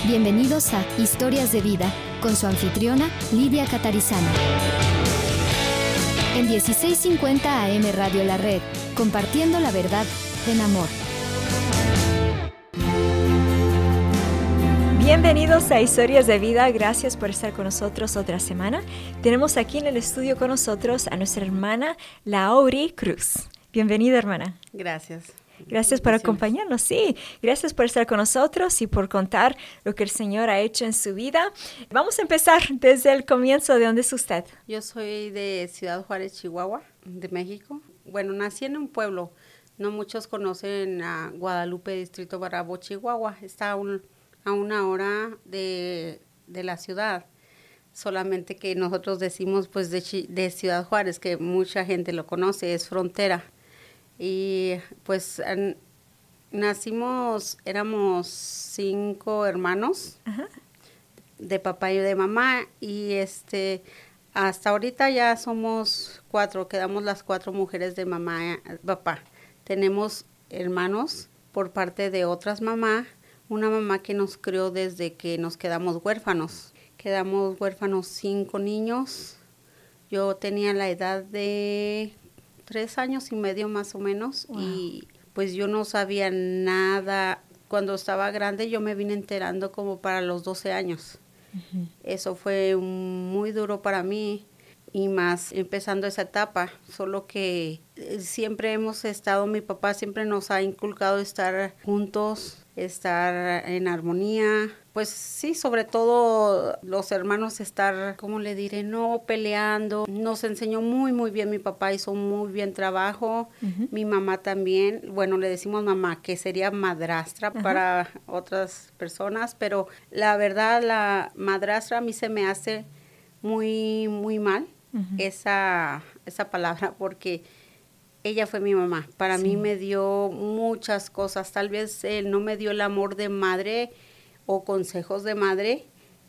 Bienvenidos a Historias de Vida, con su anfitriona Lidia Catarizano. En 1650 AM Radio La Red, compartiendo la verdad en amor. Bienvenidos a Historias de Vida, gracias por estar con nosotros otra semana. Tenemos aquí en el estudio con nosotros a nuestra hermana Lauri Cruz. Bienvenida, hermana. Gracias. Gracias por acompañarnos, sí. Gracias por estar con nosotros y por contar lo que el Señor ha hecho en su vida. Vamos a empezar desde el comienzo. ¿De dónde es usted? Yo soy de Ciudad Juárez, Chihuahua, de México. Bueno, nací en un pueblo. No muchos conocen a Guadalupe, Distrito Bravo, Chihuahua. Está a una hora de la ciudad. Solamente que nosotros decimos pues de Ciudad Juárez, que mucha gente lo conoce, es frontera. Y pues éramos 5 hermanos, ajá, de papá y de mamá, y hasta ahorita ya somos 4, quedamos las 4 mujeres de mamá, papá. Tenemos hermanos por parte de otras mamás, una mamá que nos crió desde que nos quedamos huérfanos. Quedamos huérfanos 5 niños. Yo tenía la edad de 3 años y medio más o menos. Wow. Y pues yo no sabía nada. Cuando estaba grande yo me vine enterando como para los 12 años. Uh-huh. Eso fue muy duro para mí y más empezando esa etapa. Solo que siempre hemos estado, mi papá siempre nos ha inculcado estar juntos, estar en armonía. Pues sí, sobre todo los hermanos estar, ¿cómo le diré? No peleando. Nos enseñó muy, muy bien. Mi papá hizo muy bien trabajo. Uh-huh. Mi mamá también. Bueno, le decimos mamá, que sería madrastra, uh-huh, para otras personas. Pero la verdad, la madrastra a mí se me hace muy, muy mal, uh-huh, esa palabra, porque ella fue mi mamá. Para mí me dio muchas cosas. Tal vez él no me dio el amor de madre o consejos de madre,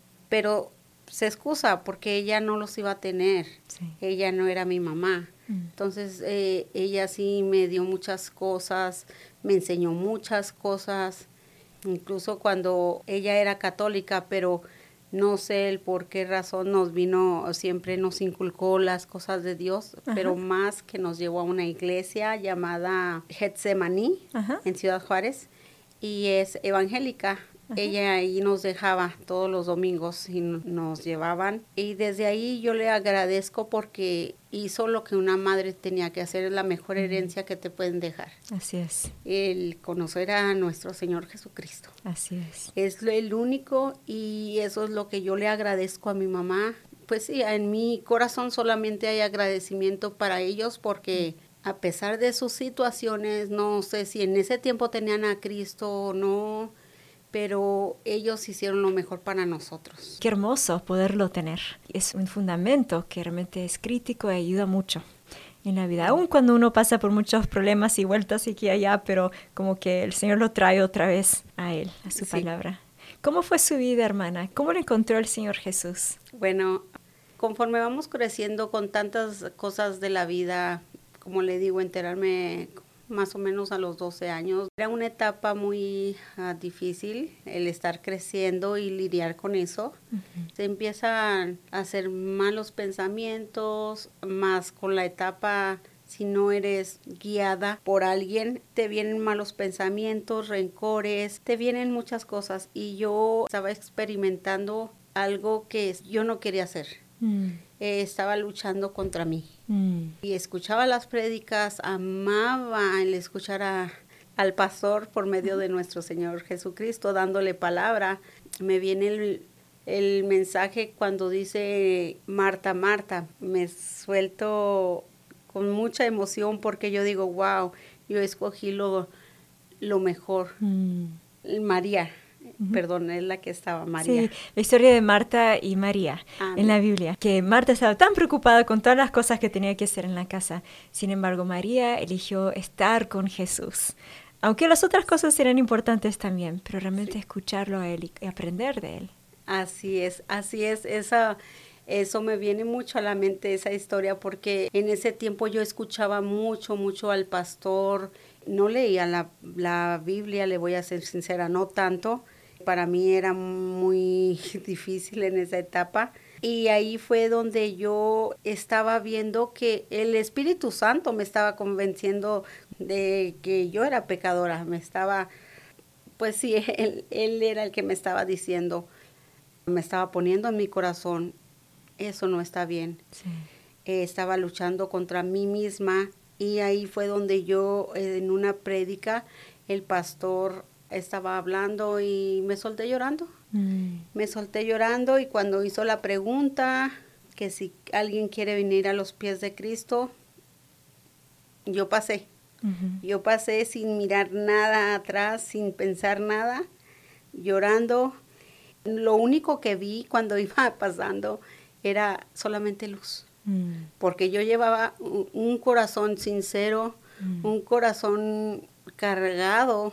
pero se excusa porque ella no los iba a tener. Sí. Ella no era mi mamá. Entonces, ella sí me dio muchas cosas, me enseñó muchas cosas, incluso cuando ella era católica, pero no sé el por qué razón siempre nos inculcó las cosas de Dios, ajá, pero más que nos llevó a una iglesia llamada Getsemaní, ajá, en Ciudad Juárez, y es evangélica. Ajá. Ella ahí nos dejaba todos los domingos y nos llevaban. Y desde ahí yo le agradezco porque hizo lo que una madre tenía que hacer, es la mejor herencia que te pueden dejar. Así es. El conocer a nuestro Señor Jesucristo. Así es. Es el único y eso es lo que yo le agradezco a mi mamá. Pues sí, en mi corazón solamente hay agradecimiento para ellos porque a pesar de sus situaciones, no sé si en ese tiempo tenían a Cristo o no, pero ellos hicieron lo mejor para nosotros. Qué hermoso poderlo tener. Es un fundamento que realmente es crítico y ayuda mucho en la vida. Aún cuando uno pasa por muchos problemas y vueltas aquí y allá, pero como que el Señor lo trae otra vez a Él, a su palabra. ¿Cómo fue su vida, hermana? ¿Cómo lo encontró el Señor Jesús? Bueno, conforme vamos creciendo con tantas cosas de la vida, como le digo, enterarme más o menos a los 12 años. Era una etapa muy difícil el estar creciendo y lidiar con eso. Uh-huh. Se empiezan a hacer malos pensamientos, más con la etapa, si no eres guiada por alguien, te vienen malos pensamientos, rencores, te vienen muchas cosas. Y yo estaba experimentando algo que yo no quería hacer. Estaba luchando contra mí. Y escuchaba las prédicas, amaba el escuchar al pastor por medio de nuestro Señor Jesucristo, dándole palabra. Me viene el mensaje cuando dice Marta, Marta, me suelto con mucha emoción porque yo digo, wow, yo escogí lo mejor. María. Uh-huh. Perdón, es la que estaba, María. Sí, la historia de Marta y María en la Biblia, que Marta estaba tan preocupada con todas las cosas que tenía que hacer en la casa. Sin embargo, María eligió estar con Jesús. Aunque las otras cosas eran importantes también, pero realmente escucharlo a Él y aprender de Él. Así es. Eso me viene mucho a la mente, esa historia, porque en ese tiempo yo escuchaba mucho al pastor. No leía la Biblia, le voy a ser sincera, no tanto. para mí era muy difícil en esa etapa. Y ahí fue donde yo estaba viendo que el Espíritu Santo me estaba convenciendo de que yo era pecadora. Pues sí, él era el que me estaba diciendo, me estaba poniendo en mi corazón, eso no está bien. Sí. Estaba luchando contra mí misma y ahí fue donde yo, en una prédica, el pastor estaba hablando y me solté llorando. Me solté llorando y cuando hizo la pregunta que si alguien quiere venir a los pies de Cristo, yo pasé. Yo pasé sin mirar nada atrás, sin pensar nada, llorando. Lo único que vi cuando iba pasando era solamente luz. Porque yo llevaba un corazón sincero, un corazón cargado,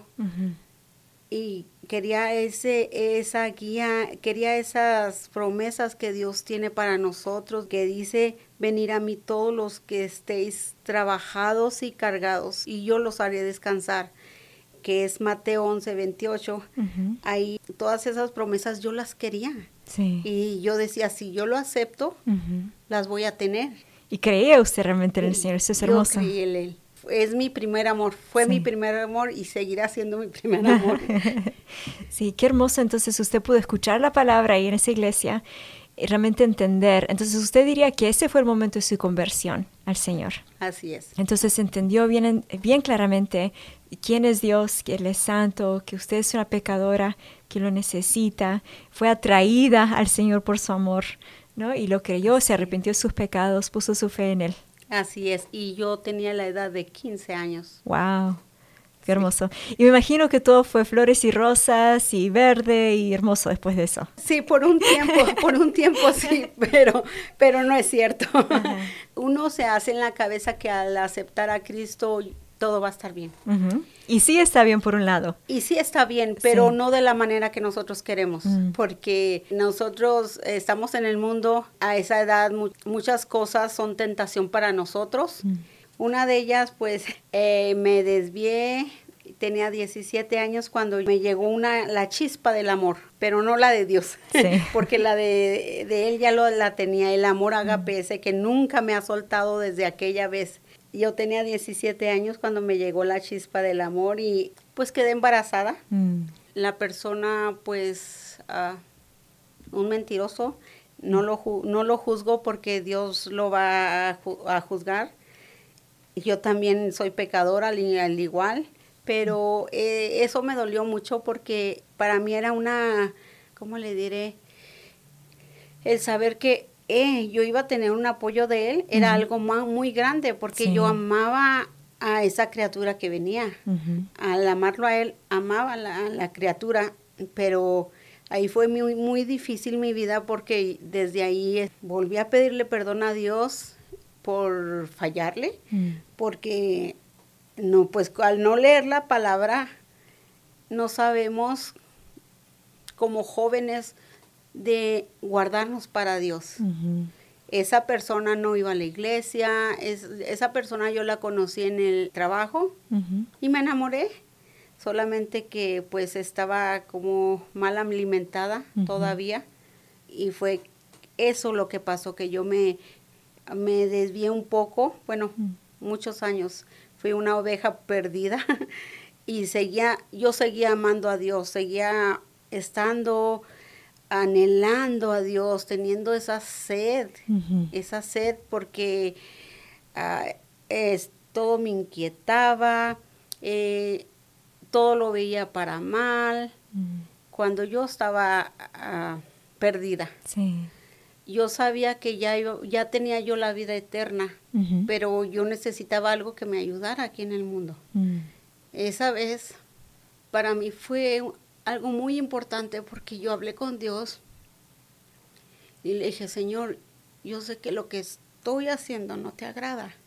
y quería esa guía, quería esas promesas que Dios tiene para nosotros, que dice, venir a mí todos los que estéis trabajados y cargados, y yo los haré descansar, que es Mateo 11:28. Ahí todas esas promesas yo las quería. Sí. Y yo decía, si yo lo acepto, las voy a tener. ¿Y creía usted realmente en el Señor? Eso es hermoso. Yo creí en Él. Es mi primer amor, fue mi primer amor y seguirá siendo mi primer amor. Sí, qué hermoso. Entonces usted pudo escuchar la palabra ahí en esa iglesia y realmente entender. Entonces usted diría que ese fue el momento de su conversión al Señor. Así es. Entonces entendió bien claramente quién es Dios, que Él es santo, que usted es una pecadora, que lo necesita. Fue atraída al Señor por su amor, ¿no? Y lo creyó, se arrepintió de sus pecados, puso su fe en Él. Así es, y yo tenía la edad de 15 años. ¡Wow! ¡Qué hermoso! Y me imagino que todo fue flores y rosas y verde y hermoso después de eso. Sí, por un tiempo sí, pero no es cierto. Uno se hace en la cabeza que al aceptar a Cristo todo va a estar bien. Y sí está bien por un lado. Y sí está bien, pero no de la manera que nosotros queremos, porque nosotros estamos en el mundo, a esa edad muchas cosas son tentación para nosotros. Una de ellas, pues, me desvié, tenía 17 años cuando me llegó la chispa del amor, pero no la de Dios, porque la de Él ya la tenía, el amor ágape ese que nunca me ha soltado desde aquella vez. Yo tenía 17 años cuando me llegó la chispa del amor y pues quedé embarazada. La persona, pues, un mentiroso, no lo juzgo porque Dios lo va a juzgar. Yo también soy pecadora al igual, pero eso me dolió mucho porque para mí era ¿cómo le diré? El saber que yo iba a tener un apoyo de Él era algo muy grande porque yo amaba a esa criatura que venía. Al amarlo a Él, amaba a la criatura, pero ahí fue muy, muy difícil mi vida porque desde ahí volví a pedirle perdón a Dios por fallarle, porque no, pues al no leer la palabra no sabemos como jóvenes de guardarnos para Dios. Esa persona no iba a la iglesia, esa persona yo la conocí en el trabajo y me enamoré, solamente que pues estaba como mal alimentada todavía y fue eso lo que pasó, que yo me desvié un poco, bueno, muchos años, fui una oveja perdida y yo seguía amando a Dios, seguía anhelando a Dios, teniendo esa sed porque todo me inquietaba, todo lo veía para mal, cuando yo estaba perdida. Sí. Yo sabía que ya tenía yo la vida eterna, pero yo necesitaba algo que me ayudara aquí en el mundo. Esa vez para mí fue algo muy importante porque yo hablé con Dios y le dije, Señor, yo sé que lo que estoy haciendo no te agrada.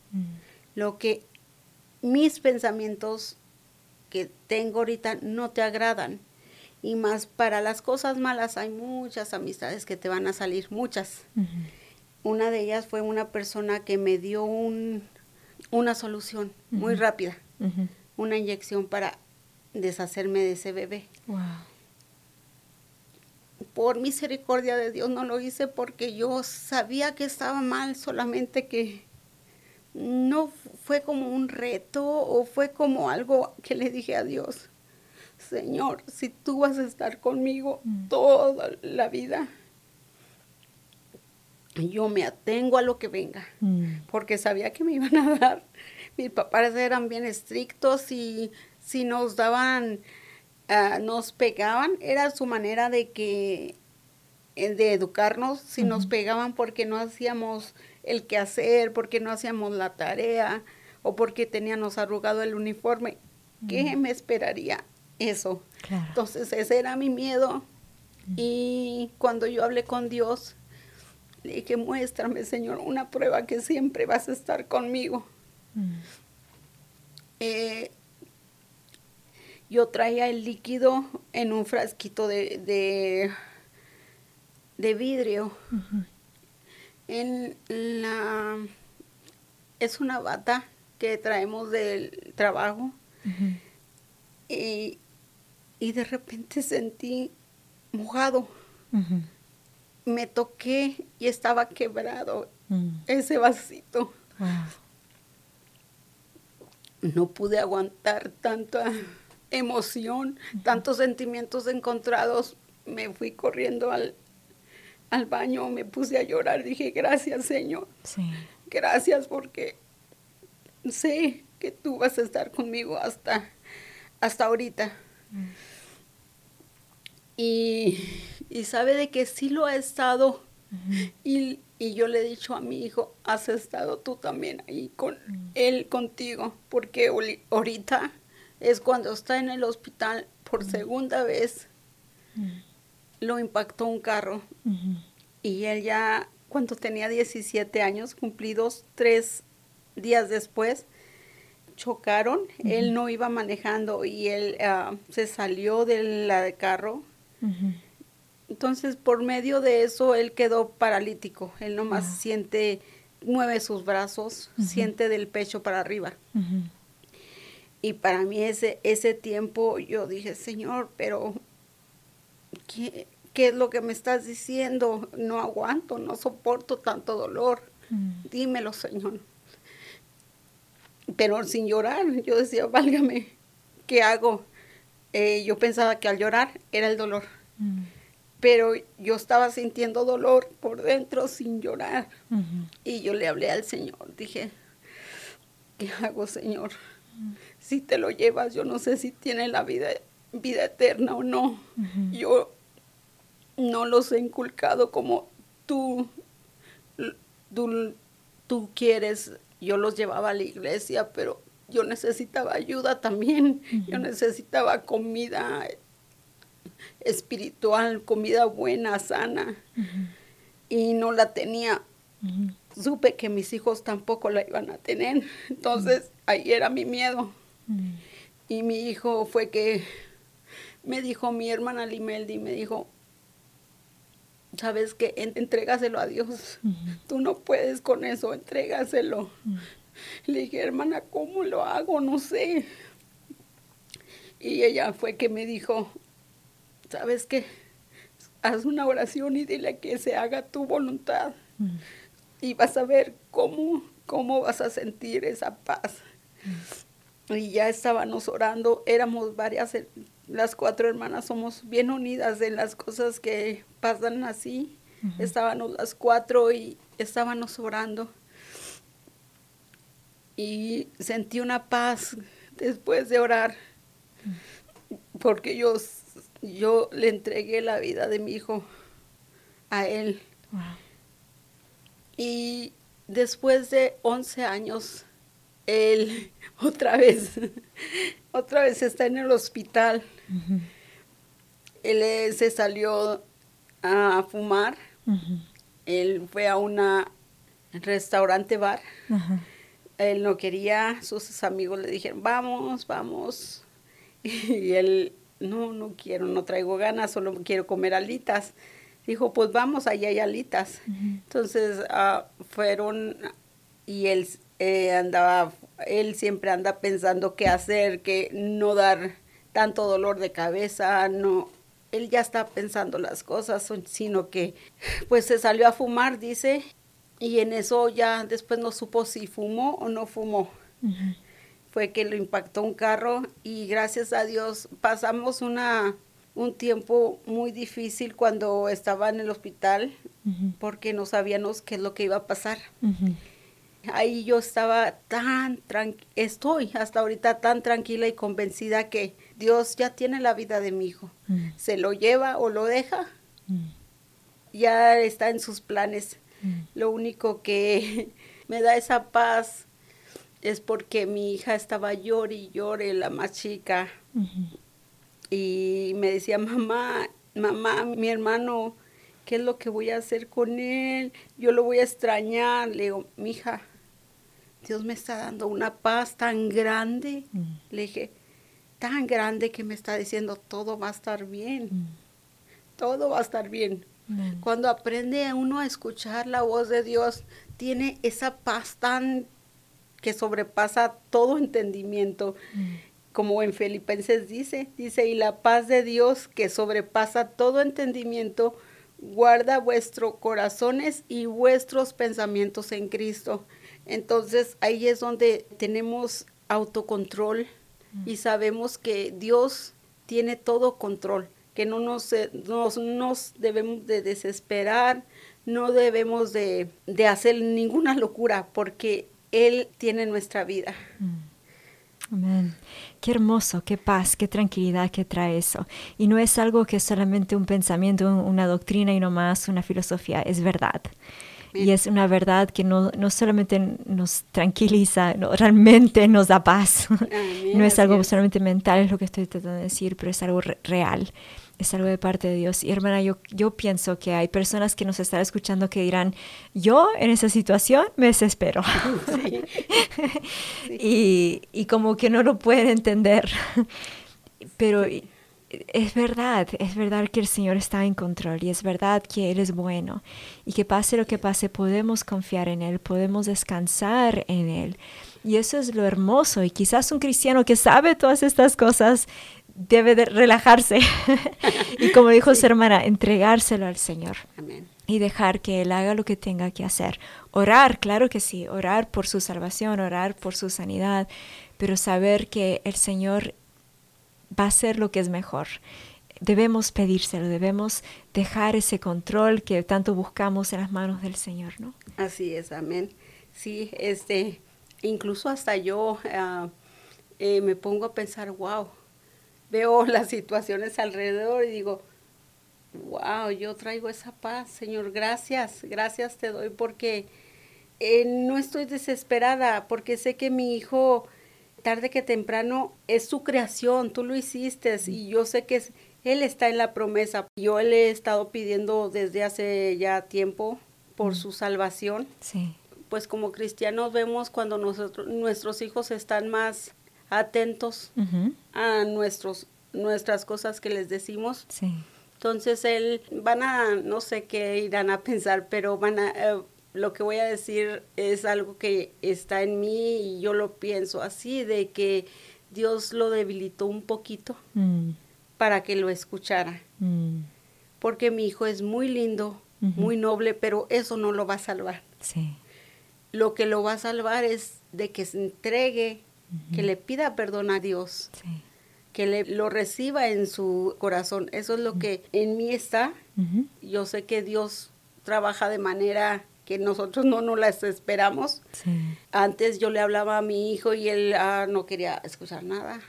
Mis pensamientos que tengo ahorita no te agradan. Y más para las cosas malas hay muchas amistades que te van a salir, muchas. Una de ellas fue una persona que me dio una solución muy rápida, una inyección para deshacerme de ese bebé. Wow. por misericordia de Dios no lo hice porque yo sabía que estaba mal, solamente que no fue como un reto o fue como algo que le dije a Dios, Señor, si tú vas a estar conmigo toda la vida, yo me atengo a lo que venga, porque sabía que me iban a dar. Mis papás eran bien estrictos y si nos daban, nos pegaban, era su manera de educarnos, si nos pegaban porque no hacíamos el quehacer, porque no hacíamos la tarea o porque teníamos arrugado el uniforme. ¿Qué me esperaría? Eso. Claro. Entonces ese era mi miedo y cuando yo hablé con Dios, le dije, muéstrame, Señor, una prueba que siempre vas a estar conmigo. Yo traía el líquido en un frasquito de vidrio. Es una bata que traemos del trabajo. Y de repente sentí mojado. Me toqué y estaba quebrado ese vasito. Wow. No pude aguantar tanta emoción, tantos sentimientos encontrados. Me fui corriendo al baño, me puse a llorar. Dije, gracias, Señor. Sí. Gracias porque sé que tú vas a estar conmigo hasta ahorita. Y sabe de que sí lo ha estado. Y yo le he dicho a mi hijo, has estado tú también ahí con él, contigo, porque ahorita es cuando está en el hospital por segunda vez, lo impactó un carro. Y él ya, cuando tenía 17 años, cumplidos 3 días después, chocaron. Él no iba manejando y él se salió del carro. Entonces, por medio de eso, él quedó paralítico. Él nomás mueve sus brazos, siente del pecho para arriba. Y para mí ese tiempo yo dije, Señor, pero ¿qué es lo que me estás diciendo? No aguanto, no soporto tanto dolor. Dímelo, Señor. Pero sin llorar, yo decía, válgame, ¿qué hago? Yo pensaba que al llorar era el dolor. Pero yo estaba sintiendo dolor por dentro sin llorar. Y yo le hablé al Señor. Dije, ¿qué hago, Señor? Si te lo llevas, yo no sé si tiene la vida eterna o no. Yo no los he inculcado como tú quieres. Yo los llevaba a la iglesia, pero yo necesitaba ayuda también. Yo necesitaba comida espiritual, comida buena, sana, y no la tenía. Supe que mis hijos tampoco la iban a tener, entonces ahí era mi miedo. Y mi hijo fue que me dijo, mi hermana Limeldi me dijo, ¿sabes qué? Entrégaselo a Dios. Tú no puedes con eso, entrégaselo. Le dije, hermana, ¿cómo lo hago? No sé. Y ella fue que me dijo, ¿sabes qué? Haz una oración y dile que se haga tu voluntad. Y vas a ver cómo vas a sentir esa paz. Y ya estábamos orando, éramos varias, las 4 hermanas somos bien unidas en las cosas que pasan así. Estábamos las 4 y estábamos orando. Y sentí una paz después de orar, porque yo le entregué la vida de mi hijo a él. Wow. Y después de 11 años, él otra vez está en el hospital. Él se salió a fumar. Él fue a un restaurante bar. Él no quería, sus amigos le dijeron, vamos. Y él, no quiero, no traigo ganas, solo quiero comer alitas. Dijo, pues vamos, allá hay alitas. Entonces fueron y él siempre anda pensando qué hacer, que no dar tanto dolor de cabeza, no él ya está pensando las cosas, sino que pues se salió a fumar, dice, y en eso ya después no supo si fumó o no fumó. Uh-huh. Fue que lo impactó un carro y gracias a Dios pasamos un tiempo muy difícil cuando estaba en el hospital, uh-huh, porque no sabíamos qué es lo que iba a pasar. Uh-huh. Ahí yo estaba estoy hasta ahorita tan tranquila y convencida que Dios ya tiene la vida de mi hijo. Uh-huh. Se lo lleva o lo deja, uh-huh, ya está en sus planes. Uh-huh. Lo único que me da esa paz es porque mi hija estaba llore y llore, la más chica, uh-huh, y me decía, mamá, mi hermano, ¿qué es lo que voy a hacer con él? Yo lo voy a extrañar. Le digo, mija, Dios me está dando una paz tan grande. Le dije, tan grande que me está diciendo, todo va a estar bien. Todo va a estar bien. Cuando aprende uno a escuchar la voz de Dios, tiene esa paz tan que sobrepasa todo entendimiento. Como en Filipenses dice, y la paz de Dios que sobrepasa todo entendimiento, guarda vuestros corazones y vuestros pensamientos en Cristo. Entonces ahí es donde tenemos autocontrol y sabemos que Dios tiene todo control, que no nos debemos de desesperar, no debemos de hacer ninguna locura, porque Él tiene nuestra vida. Amén. Qué hermoso, qué paz, qué tranquilidad que trae eso. Y no es algo que es solamente un pensamiento, una doctrina y no más una filosofía, es verdad. Bien. Y es una verdad que no solamente nos tranquiliza, realmente nos da paz. Amén, no es algo solamente mental, es lo que estoy tratando de decir, pero es algo real. Es algo de parte de Dios. Y hermana, yo pienso que hay personas que nos están escuchando que dirán, yo en esa situación me desespero. Sí. Sí. Y como que no lo pueden entender. Pero sí, es verdad que el Señor está en control y es verdad que Él es bueno. Y que pase lo que pase, podemos confiar en Él, podemos descansar en Él. Y eso es lo hermoso. Y quizás un cristiano que sabe todas estas cosas debe de relajarse y como dijo sí, su hermana, entregárselo al Señor. Amén. Y dejar que Él haga lo que tenga que hacer. Orar, claro que sí, orar por su salvación, orar por su sanidad, pero saber que el Señor va a hacer lo que es mejor. Debemos pedírselo, debemos dejar ese control que tanto buscamos en las manos del Señor, ¿no? Así es, amén. Sí, incluso hasta yo me pongo a pensar, wow, veo las situaciones alrededor y digo, wow, yo traigo esa paz, Señor, gracias te doy porque no estoy desesperada, porque sé que mi hijo, tarde que temprano, es su creación, tú lo hiciste y yo sé que él está en la promesa. Yo le he estado pidiendo desde hace ya tiempo por su salvación. Sí. Pues como cristianos vemos cuando nuestros hijos están más atentos a nuestras cosas que les decimos. Sí. Entonces no sé qué irán a pensar, pero lo que voy a decir es algo que está en mí y yo lo pienso así, de que Dios lo debilitó un poquito para que lo escuchara. Porque mi hijo es muy lindo, muy noble, pero eso no lo va a salvar. Sí. Lo que lo va a salvar es de que se entregue, que le pida perdón a Dios, sí, que lo reciba en su corazón. Eso es lo que en mí está. Yo sé que Dios trabaja de manera que nosotros no las esperamos. Sí. Antes yo le hablaba a mi hijo y él no quería escuchar nada.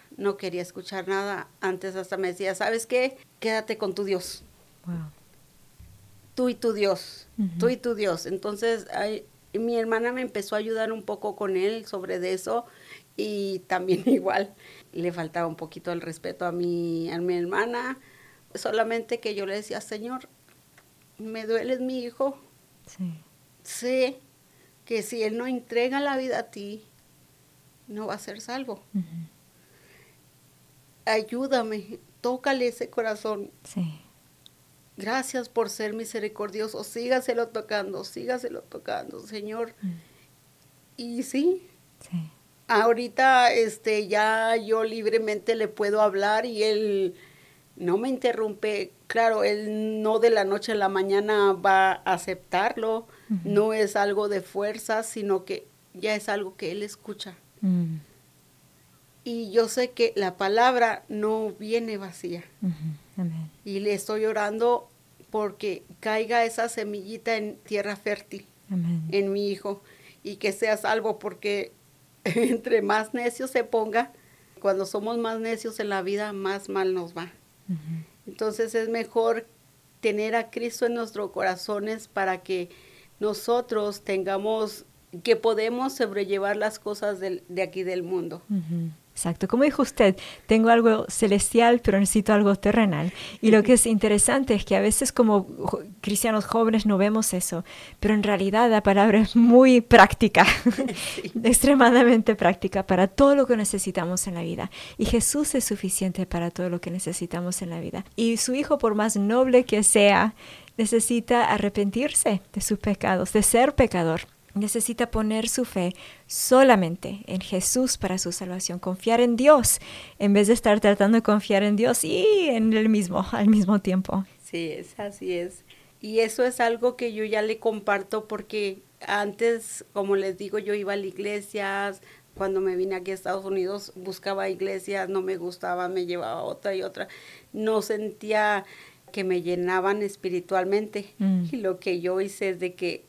Antes hasta me decía, ¿sabes qué? Quédate con tu Dios. Wow. Tú y tu Dios. Entonces mi hermana me empezó a ayudar un poco con él sobre eso. Y también igual le faltaba un poquito el respeto a mi hermana, solamente que yo le decía, Señor, me duele mi hijo. Sí. Sé que si él no entrega la vida a ti, no va a ser salvo. Ayúdame, tócale ese corazón. Sí. Gracias por ser misericordioso, sígaselo tocando, Señor. Y sí. Ahorita ya yo libremente le puedo hablar y él no me interrumpe. Claro, él no de la noche a la mañana va a aceptarlo, no es algo de fuerza, sino que ya es algo que él escucha. Y yo sé que la palabra no viene vacía. Amén. Y le estoy orando porque caiga esa semillita en tierra fértil, Amén. en mi hijo, y que sea salvo, porque entre más necio se ponga, cuando somos más necios en la vida, más mal nos va. Entonces es mejor tener a Cristo en nuestros corazones para que nosotros tengamos, que podemos sobrellevar las cosas de aquí del mundo. Exacto, como dijo usted, tengo algo celestial, pero necesito algo terrenal. Y lo que es interesante es que a veces como cristianos jóvenes no vemos eso, pero en realidad la palabra es muy práctica, sí. Extremadamente práctica para todo lo que necesitamos en la vida. Y Jesús es suficiente para todo lo que necesitamos en la vida. Y su Hijo, por más noble que sea, necesita arrepentirse de sus pecados, de ser pecador. Necesita poner su fe solamente en Jesús para su salvación, confiar en Dios, en vez de estar tratando de confiar en Dios y en él mismo al mismo tiempo. Sí, así es. Y eso es algo que yo ya le comparto porque antes, como les digo, yo iba a la iglesia. Cuando me vine aquí a Estados Unidos buscaba iglesias, no me gustaba, me llevaba otra y otra. No sentía que me llenaban espiritualmente. Y lo que yo hice es de que,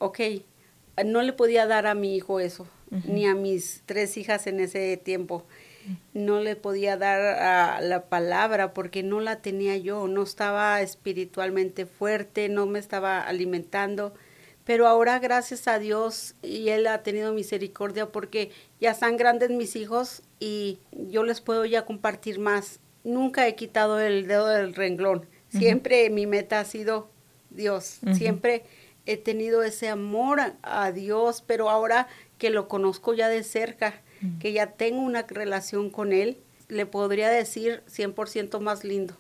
no le podía dar a mi hijo eso, ni a mis 3 hijas en ese tiempo. No le podía dar la palabra porque no la tenía yo, no estaba espiritualmente fuerte, no me estaba alimentando. Pero ahora, gracias a Dios, y Él ha tenido misericordia porque ya están grandes mis hijos y yo les puedo ya compartir más. Nunca he quitado el dedo del renglón. Siempre mi meta ha sido Dios, siempre he tenido ese amor a Dios, pero ahora que lo conozco ya de cerca, que ya tengo una relación con Él, le podría decir 100% más lindo.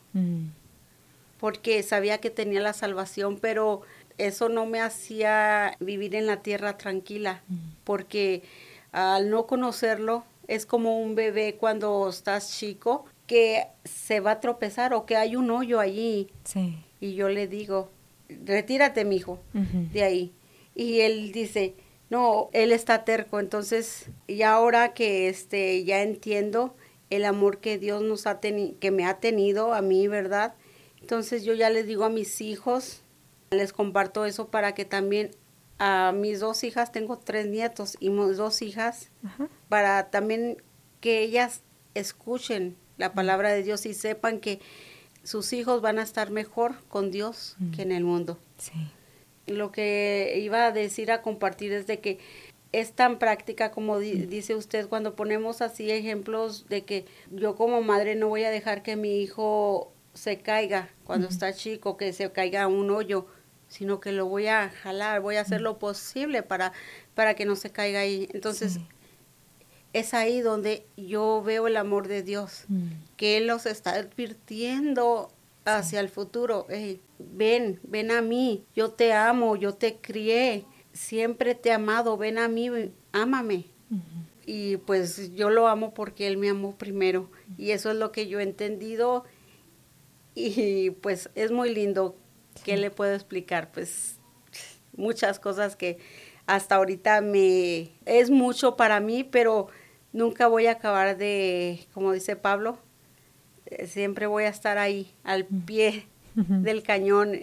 Porque sabía que tenía la salvación, pero eso no me hacía vivir en la tierra tranquila, porque al no conocerlo, es como un bebé cuando estás chico, que se va a tropezar o que hay un hoyo allí. Sí. Y yo le digo, retírate, mijo, de ahí. Y él dice, no, él está terco. Entonces, y ahora que ya entiendo el amor que Dios que me ha tenido a mí, ¿verdad? Entonces yo ya les digo a mis hijos, les comparto eso para que también a mis 2 hijas, tengo 3 nietos y mis 2 hijas, para también que ellas escuchen la palabra de Dios y sepan que sus hijos van a estar mejor con Dios que en el mundo. Sí. Lo que iba a decir, a compartir, es de que es tan práctica como dice usted, cuando ponemos así ejemplos de que yo como madre no voy a dejar que mi hijo se caiga cuando está chico, que se caiga a un hoyo, sino que lo voy a jalar, voy a hacer lo posible para que no se caiga ahí. Entonces, es ahí donde yo veo el amor de Dios, que Él los está advirtiendo hacia el futuro. Hey, ven a mí, yo te amo, yo te crié, siempre te he amado, ven a mí, ámame. Y pues yo lo amo porque Él me amó primero. Y eso es lo que yo he entendido. Y pues es muy lindo. ¿Qué le puedo explicar? Pues muchas cosas que hasta ahorita es mucho para mí, pero nunca voy a acabar de, como dice Pablo, siempre voy a estar ahí, al pie del cañón,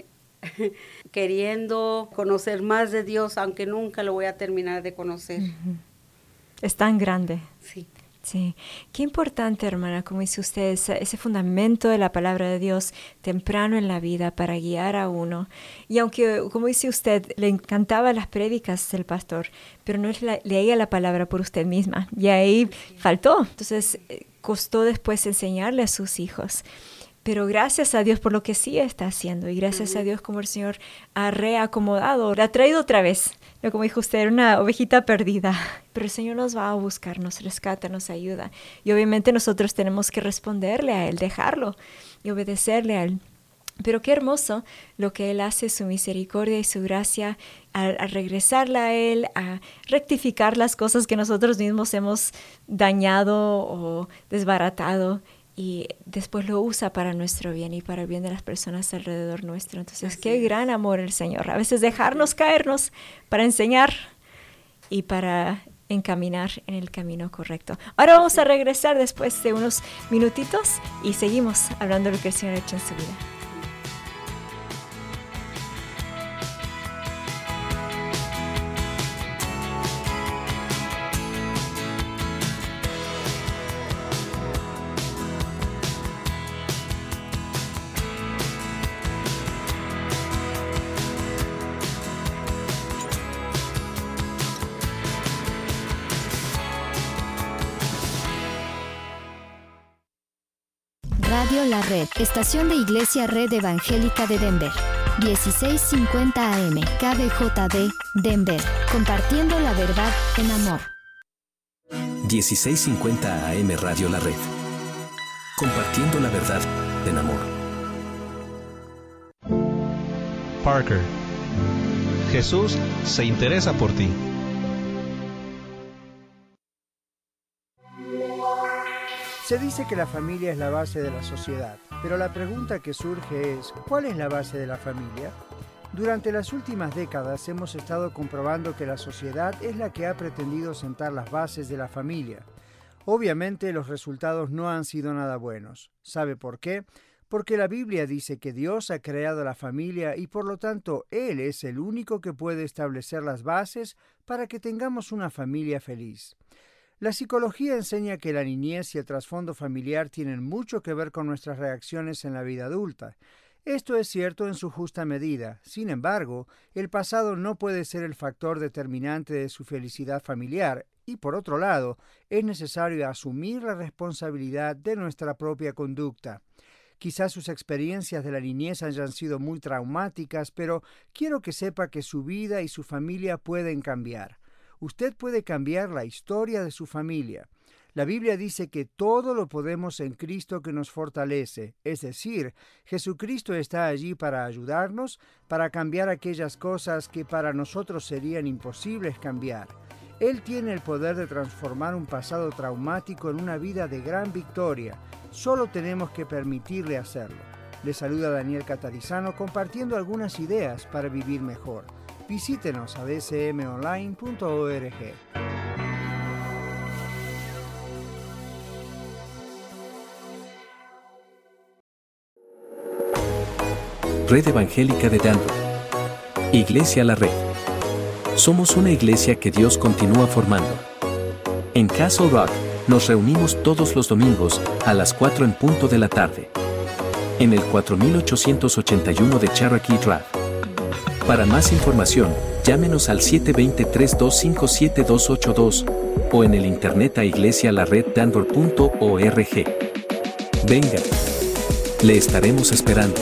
queriendo conocer más de Dios, aunque nunca lo voy a terminar de conocer. Es tan grande. Sí. Sí, qué importante, hermana, como dice usted, ese fundamento de la palabra de Dios temprano en la vida para guiar a uno. Y aunque, como dice usted, le encantaban las prédicas del pastor, pero no leía la palabra por usted misma. Y ahí faltó. Entonces, costó después enseñarle a sus hijos. Pero gracias a Dios por lo que sí está haciendo. Y gracias a Dios como el Señor ha reacomodado, la ha traído otra vez. Como dijo usted, era una ovejita perdida. Pero el Señor nos va a buscar, nos rescata, nos ayuda. Y obviamente nosotros tenemos que responderle a Él, dejarlo y obedecerle a Él. Pero qué hermoso lo que Él hace, su misericordia y su gracia, a regresarle a Él, a rectificar las cosas que nosotros mismos hemos dañado o desbaratado. y después lo usa para nuestro bien y para el bien de las personas alrededor nuestro. Entonces, qué gran amor el Señor. A veces dejarnos caernos para enseñar y para encaminar en el camino correcto. Ahora vamos a regresar después de unos minutitos y seguimos hablando de lo que el Señor ha hecho en su vida. Radio La Red, estación de Iglesia Red Evangélica de Denver. 1650 AM, KBJD, Denver. Compartiendo la verdad en amor. 1650 AM Radio La Red. Compartiendo la verdad en amor. Parker. Jesús se interesa por ti. Se dice que la familia es la base de la sociedad, pero la pregunta que surge es, ¿cuál es la base de la familia? Durante las últimas décadas hemos estado comprobando que la sociedad es la que ha pretendido sentar las bases de la familia. Obviamente los resultados no han sido nada buenos. ¿Sabe por qué? Porque la Biblia dice que Dios ha creado la familia y por lo tanto Él es el único que puede establecer las bases para que tengamos una familia feliz. La psicología enseña que la niñez y el trasfondo familiar tienen mucho que ver con nuestras reacciones en la vida adulta. Esto es cierto en su justa medida. Sin embargo, el pasado no puede ser el factor determinante de su felicidad familiar y, por otro lado, es necesario asumir la responsabilidad de nuestra propia conducta. Quizás sus experiencias de la niñez hayan sido muy traumáticas, pero quiero que sepa que su vida y su familia pueden cambiar. Usted puede cambiar la historia de su familia. La Biblia dice que todo lo podemos en Cristo que nos fortalece, es decir, Jesucristo está allí para ayudarnos, para cambiar aquellas cosas que para nosotros serían imposibles cambiar. Él tiene el poder de transformar un pasado traumático en una vida de gran victoria. Solo tenemos que permitirle hacerlo. Le saluda Daniel Catarizano compartiendo algunas ideas para vivir mejor. Visítenos a bcmonline.org. Red Evangélica de Denver. Iglesia La Red. Somos una iglesia que Dios continúa formando. En Castle Rock, nos reunimos todos los domingos a las 4 en punto de la tarde. En el 4881 de Cherokee Drive. Para más información, llámenos al 720-325-7282 o en el internet a iglesialareddenver.org. Venga, le estaremos esperando.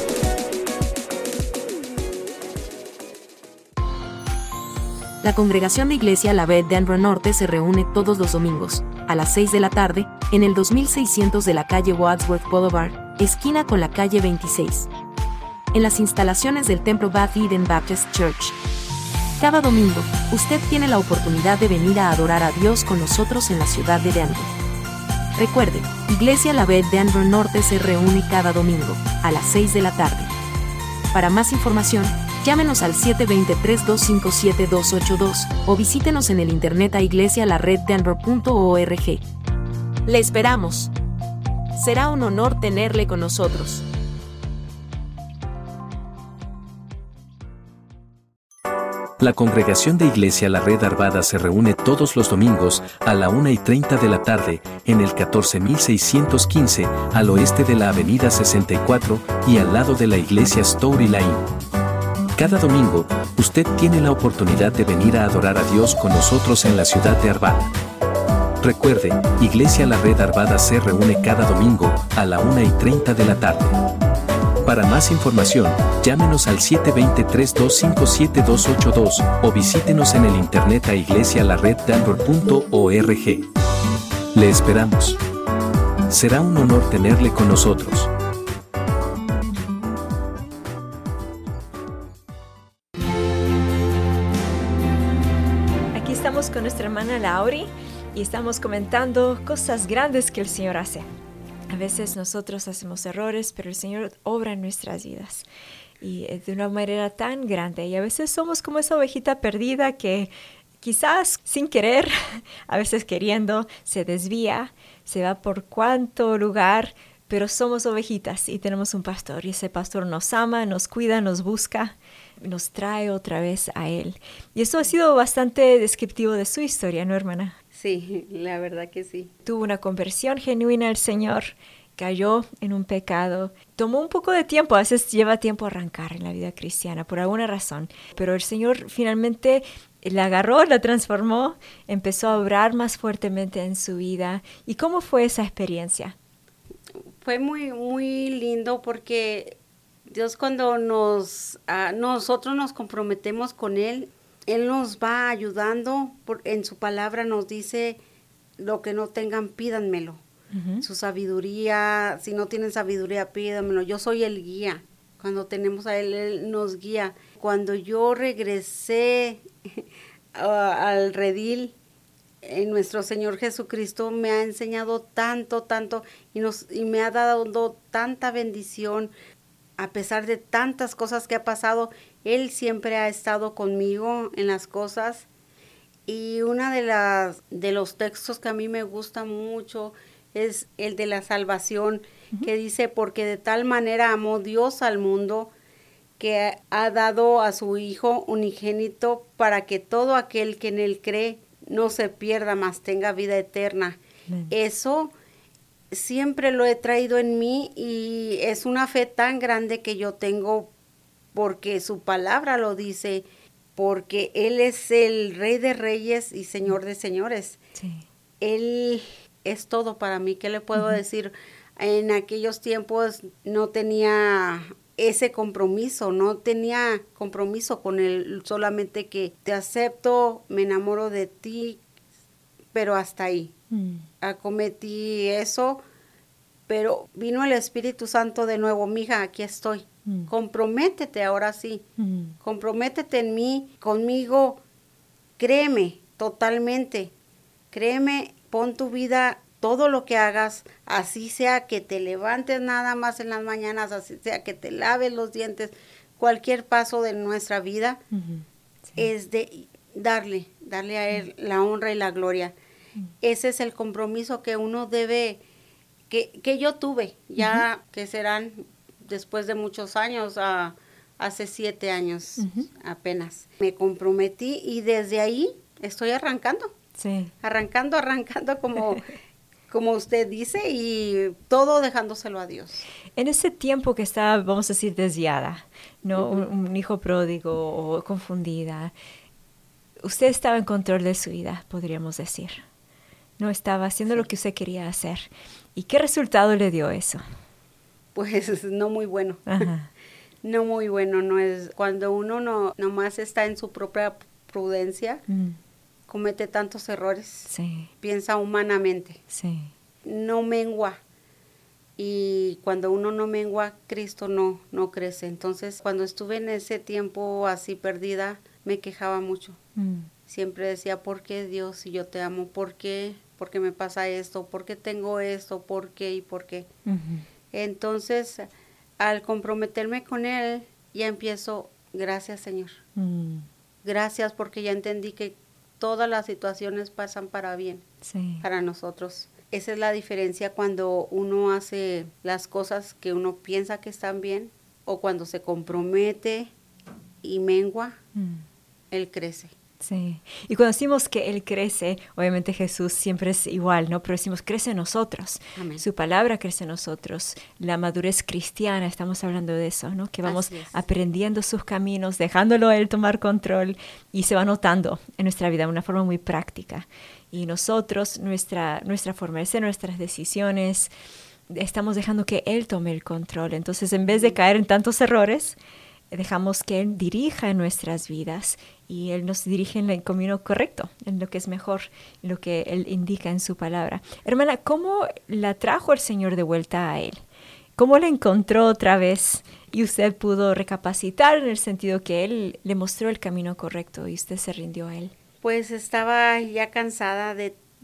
La congregación de Iglesia La Red Denver Norte se reúne todos los domingos, a las 6 de la tarde, en el 2600 de la calle Wadsworth Boulevard, esquina con la calle 26. En las instalaciones del templo Beth Eden Baptist Church. Cada domingo, usted tiene la oportunidad de venir a adorar a Dios con nosotros en la ciudad de Denver. Recuerde, Iglesia La Red Denver Norte se reúne cada domingo, a las 6 de la tarde. Para más información, llámenos al 720-325-7282 o visítenos en el internet a iglesialareddenver.org. Le esperamos. Será un honor tenerle con nosotros. La congregación de Iglesia La Red Arvada se reúne todos los domingos a la 1:30 de la tarde en el 14615 al oeste de la avenida 64 y al lado de la iglesia Story Lane. Cada domingo, usted tiene la oportunidad de venir a adorar a Dios con nosotros en la ciudad de Arvada. Recuerde, Iglesia La Red Arvada se reúne cada domingo a la 1:30 de la tarde. Para más información, llámenos al 720-325-7282 o visítenos en el internet a iglesialareddenver.org. Le esperamos. Será un honor tenerle con nosotros. Aquí estamos con nuestra hermana Lauri y estamos comentando cosas grandes que el Señor hace. A veces nosotros hacemos errores, pero el Señor obra en nuestras vidas y de una manera tan grande. Y a veces somos como esa ovejita perdida que quizás sin querer, a veces queriendo, se desvía, se va por cuánto lugar, pero somos ovejitas y tenemos un pastor. Y ese pastor nos ama, nos cuida, nos busca, nos trae otra vez a Él. Y eso ha sido bastante descriptivo de su historia, ¿no, hermana? Sí, la verdad que sí. Tuvo una conversión genuina al Señor, cayó en un pecado. Tomó un poco de tiempo, a veces lleva tiempo arrancar en la vida cristiana por alguna razón, pero el Señor finalmente la agarró, la transformó, empezó a obrar más fuertemente en su vida. ¿Y cómo fue esa experiencia? Fue muy, muy lindo porque Dios, cuando nosotros nos comprometemos con Él, Él nos va ayudando. En su palabra nos dice: lo que no tengan, pídanmelo. Uh-huh. Su sabiduría, si no tienen sabiduría, pídanmelo. Yo soy el guía. Cuando tenemos a Él, Él nos guía. Cuando yo regresé al redil, nuestro Señor Jesucristo me ha enseñado tanto y me ha dado tanta bendición. A pesar de tantas cosas que ha pasado, Él siempre ha estado conmigo en las cosas. Y una de los textos que a mí me gusta mucho es el de la salvación, uh-huh, que dice: porque de tal manera amó Dios al mundo, que ha dado a su Hijo unigénito, para que todo aquel que en Él cree no se pierda, mas tenga vida eterna. Uh-huh. Eso siempre lo he traído en mí y es una fe tan grande que yo tengo, porque su palabra lo dice, porque Él es el Rey de Reyes y Señor de Señores. Sí. Él es todo para mí. ¿Qué le puedo, uh-huh, decir? En aquellos tiempos no tenía ese compromiso, no tenía compromiso con Él, solamente que te acepto, me enamoro de ti, pero hasta ahí. Acometí eso, pero vino el Espíritu Santo de nuevo: mija, aquí estoy. Comprométete ahora sí. Comprométete en mí, conmigo. Créeme totalmente. Créeme, pon tu vida, todo lo que hagas, así sea que te levantes nada más en las mañanas, así sea que te laves los dientes, cualquier paso de nuestra vida, uh-huh, sí, es de darle a Él la honra y la gloria. Ese es el compromiso que uno debe, que yo tuve, ya, uh-huh, que serán después de muchos años, hace 7 años, uh-huh, apenas. Me comprometí y desde ahí estoy arrancando. Sí. Arrancando como usted dice, y todo dejándoselo a Dios. En ese tiempo que estaba, vamos a decir, desviada, ¿no? Uh-huh. Un hijo pródigo o confundida, usted estaba en control de su vida, podríamos decir. No estaba haciendo, sí, lo que usted quería hacer. ¿Y qué resultado le dio eso? Pues no muy bueno. Ajá. No muy bueno. No es cuando uno nomás está en su propia prudencia, comete tantos errores. Sí. Piensa humanamente. Sí. No mengua. Y cuando uno no mengua, Cristo no crece. Entonces, cuando estuve en ese tiempo así perdida, me quejaba mucho. Siempre decía: ¿por qué, Dios, si yo te amo? ¿Por qué? ¿Por qué me pasa esto? ¿Por qué tengo esto? ¿Por qué y por qué? Uh-huh. Entonces, al comprometerme con Él, ya empiezo: gracias, Señor. Gracias, porque ya entendí que todas las situaciones pasan para bien, sí, para nosotros. Esa es la diferencia cuando uno hace las cosas que uno piensa que están bien, o cuando se compromete y mengua, Él crece. Sí, y cuando decimos que Él crece, obviamente Jesús siempre es igual, ¿no? Pero decimos, crece en nosotros. Amén. Su palabra crece en nosotros. La madurez cristiana, estamos hablando de eso, ¿no? Que vamos aprendiendo sus caminos, dejándolo a Él tomar control, y se va notando en nuestra vida de una forma muy práctica. Y nosotros, nuestra forma de ser, nuestras decisiones, estamos dejando que Él tome el control. Entonces, en vez de caer en tantos errores, dejamos que Él dirija en nuestras vidas, y Él nos dirige en el camino correcto, en lo que es mejor, en lo que Él indica en su palabra. Hermana, ¿cómo la trajo el Señor de vuelta a Él? ¿Cómo la encontró otra vez y usted pudo recapacitar, en el sentido que Él le mostró el camino correcto y usted se rindió a Él? Pues estaba ya cansada de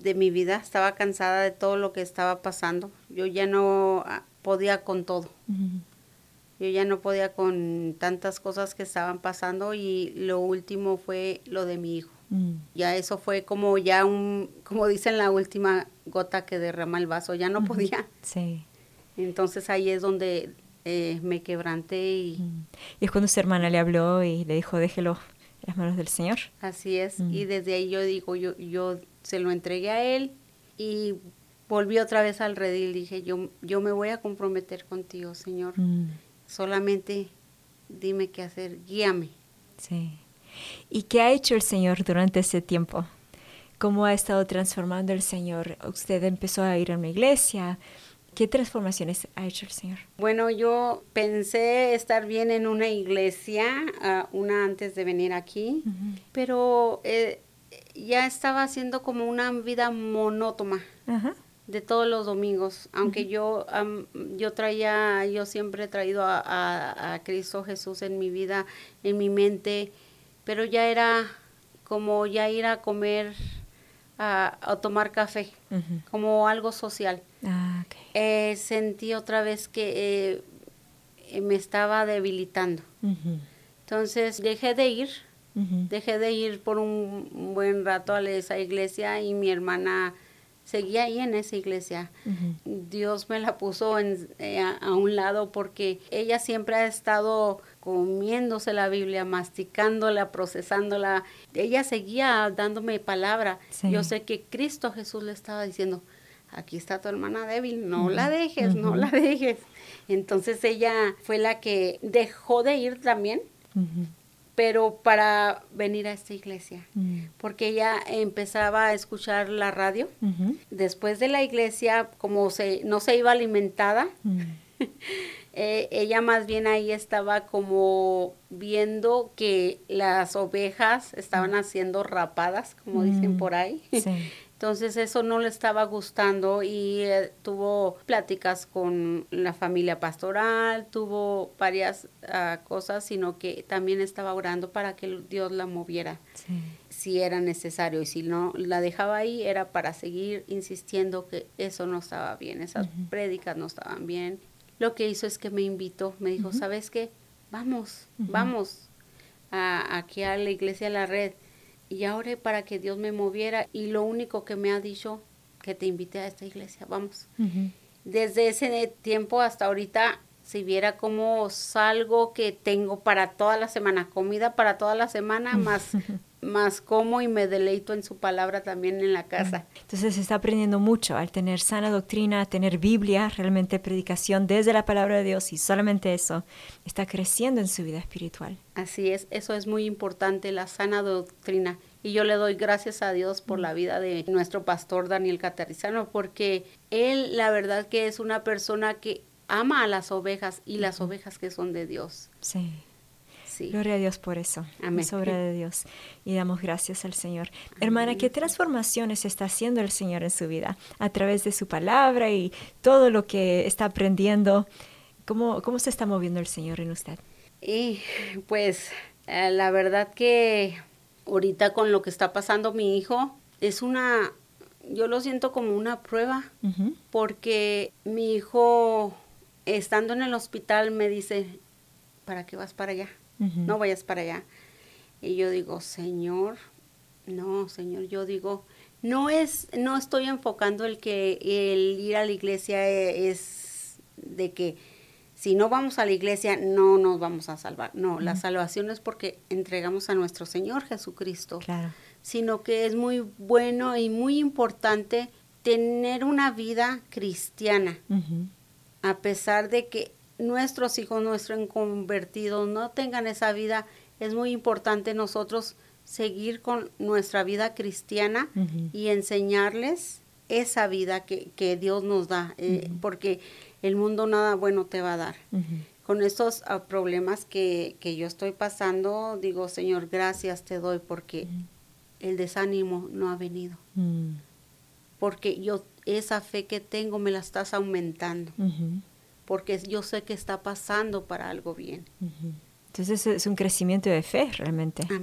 de mi vida, estaba cansada de todo lo que estaba pasando. Yo ya no podía con todo. Yo ya no podía con tantas cosas que estaban pasando y lo último fue lo de mi hijo. Ya eso fue como ya como dicen, la última gota que derrama el vaso, ya no podía. Sí. Entonces ahí es donde me quebranté y es cuando su hermana le habló y le dijo, déjelo en las manos del Señor. Así es, y desde ahí yo digo, yo se lo entregué a él y volví otra vez al redil. Dije, yo me voy a comprometer contigo, Señor. Solamente dime qué hacer, guíame. Sí. ¿Y qué ha hecho el Señor durante ese tiempo? ¿Cómo ha estado transformando el Señor? Usted empezó a ir a una iglesia. ¿Qué transformaciones ha hecho el Señor? Bueno, yo pensé estar bien en una iglesia, una antes de venir aquí, pero ya estaba haciendo como una vida monótona de todos los domingos, aunque yo siempre he traído a Cristo Jesús en mi vida, en mi mente, pero ya era como ya ir a comer, a tomar café, como algo social. Okay. Sentí otra vez que me estaba debilitando. Entonces dejé de ir por un buen rato a esa iglesia y mi hermana seguía ahí en esa iglesia. Dios me la puso a un lado porque ella siempre ha estado comiéndose la Biblia, masticándola, procesándola. Ella seguía dándome palabra. Sí. Yo sé que Cristo Jesús le estaba diciendo, aquí está tu hermana débil, no la dejes, no la dejes. Entonces ella fue la que dejó de ir también, pero para venir a esta iglesia, porque ella empezaba a escuchar la radio. Después de la iglesia, como no se iba alimentada, ella más bien ahí estaba como viendo que las ovejas estaban siendo rapadas, como dicen por ahí. Sí. Entonces eso no le estaba gustando y tuvo pláticas con la familia pastoral, tuvo varias cosas, sino que también estaba orando para que Dios la moviera, si era necesario. Y si no la dejaba ahí, era para seguir insistiendo que eso no estaba bien, esas prédicas no estaban bien. Lo que hizo es que me invitó, me dijo, ¿sabes qué? Vamos aquí a la iglesia de la Red. Y oré para que Dios me moviera y lo único que me ha dicho, que te invité a esta iglesia, vamos. Desde ese tiempo hasta ahorita, si viera cómo salgo, que tengo para toda la semana, comida para toda la semana, más como y me deleito en su palabra también en la casa. Entonces se está aprendiendo mucho al tener sana doctrina, tener Biblia, realmente predicación desde la palabra de Dios y solamente eso está creciendo en su vida espiritual. Así es, eso es muy importante, la sana doctrina. Y yo le doy gracias a Dios por la vida de nuestro pastor Daniel Catarizano, porque él la verdad que es una persona que ama a las ovejas y las ovejas que son de Dios. Sí. Gloria a Dios por eso. Amén. Es obra de Dios. Y damos gracias al Señor. Amén. Hermana, ¿qué transformaciones está haciendo el Señor en su vida? A través de su palabra y todo lo que está aprendiendo. ¿Cómo se está moviendo el Señor en usted? Y pues la verdad que ahorita con lo que está pasando mi hijo, yo lo siento como una prueba. Porque mi hijo, estando en el hospital, me dice, ¿para qué vas para allá? No vayas para allá. Y yo digo, Señor, yo digo, no estoy enfocando el ir a la iglesia es de que si no vamos a la iglesia no nos vamos a salvar. No, la salvación es porque entregamos a nuestro Señor Jesucristo. Claro. Sino que es muy bueno y muy importante tener una vida cristiana. A pesar de que nuestros hijos, nuestros convertidos no tengan esa vida, es muy importante nosotros seguir con nuestra vida cristiana y enseñarles esa vida que Dios nos da, porque el mundo nada bueno te va a dar. Con estos problemas que yo estoy pasando, digo, Señor, gracias te doy porque el desánimo no ha venido. Porque esa fe que tengo me la estás aumentando. Porque yo sé que está pasando para algo bien. Entonces es un crecimiento de fe realmente. Amén.